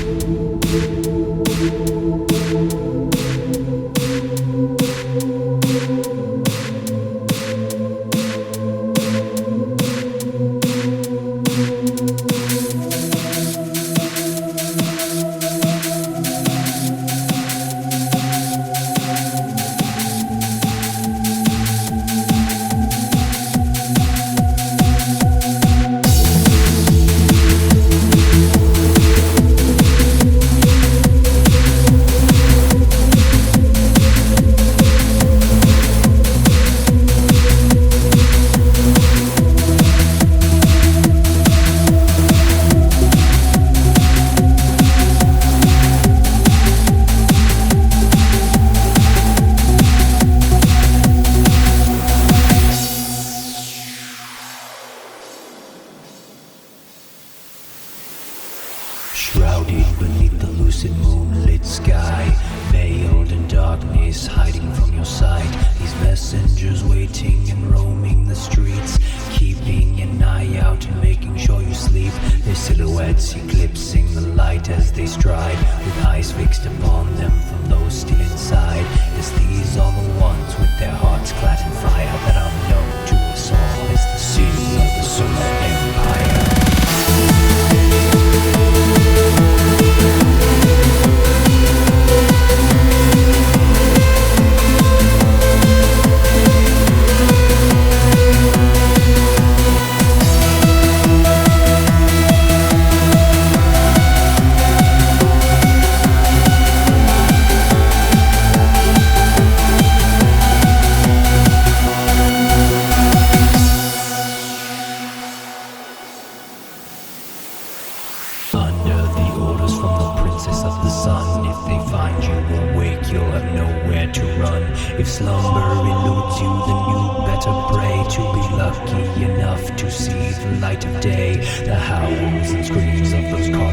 Shrouded beneath the lucid moonlit sky, veiled in darkness, hiding from your sight. These messengers waiting and roaming the streets, keeping an eye out and making sure you sleep. Their silhouettes eclipsing the light as they stride, with eyes fixed upon them from those still inside. Yes, these are the ones with their hearts clad in fire that are known to us all as the seal of the Solar Empire. Under the orders from the Princess of the Sun, if they find you awake, you'll have nowhere to run. If slumber eludes you, then you better pray to be lucky enough to see the light of day. The howls and screams of those